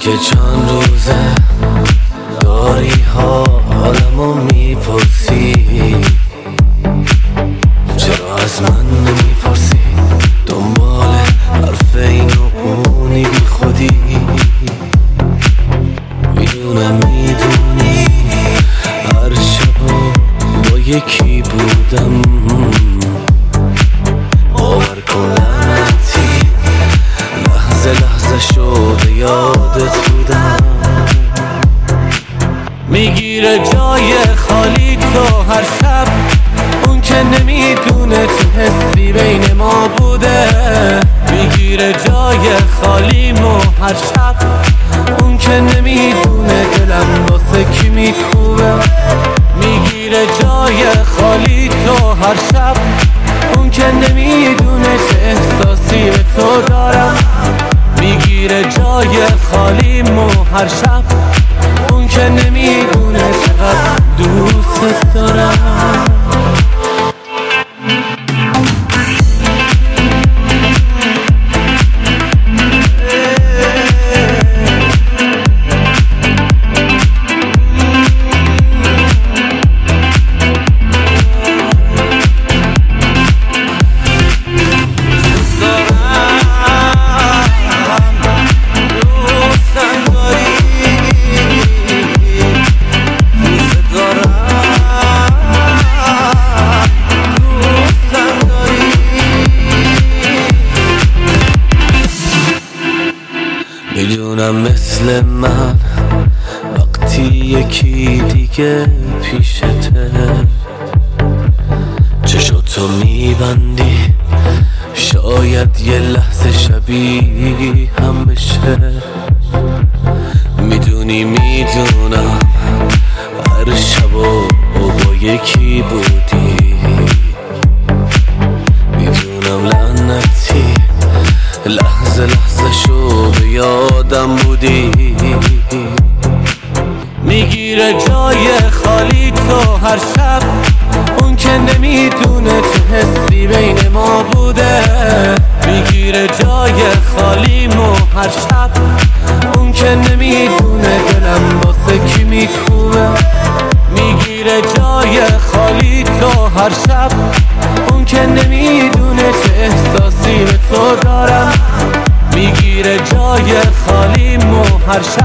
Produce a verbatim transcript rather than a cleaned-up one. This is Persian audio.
که چند روزه داری حالمو میپرسی، چرا از من نمیپرسی؟ دنبال حرف این و اونی بی خودی. میدونم میدونی هر شبا با یکی بودم، باور کن لعنتی لحظه لحظه شو به یادت بودم. میگیره جای خالی تو هر شب، اون که نمیدونه چه حسی بین ما بوده. میگیره جای خالیمو هر شب، اون که نمیدونه دلم واسه کی میکوبه. میگیره جای خالی تو هر شب، اون که نمیدونه چه احساسی به تو دارم. میگیره جای خالیمو هر شب، اون که نمیدونه چقدر دوست دارم. میدونم مثل من وقتی یکی دیگه پیشته، چشاتو میبندی شاید یه لحظه شبیه هم بشه. میدونی میدونم هر شبا با یکی بودی. میدونم لعنتی لحظه لحظه شو به یادم بودی. میگیره جای خالی تو هر شب، اون که نمیدونه چه حسی بین ما بوده. میگیره جای خالیمو هر شب، اون که نمیدونه دلم واسه کی میکوبه. میگیره جای خالی تو هر شب، اون که نمیدونه چه احساسی به تو دارم. میگیره جای خالیمو هر شب،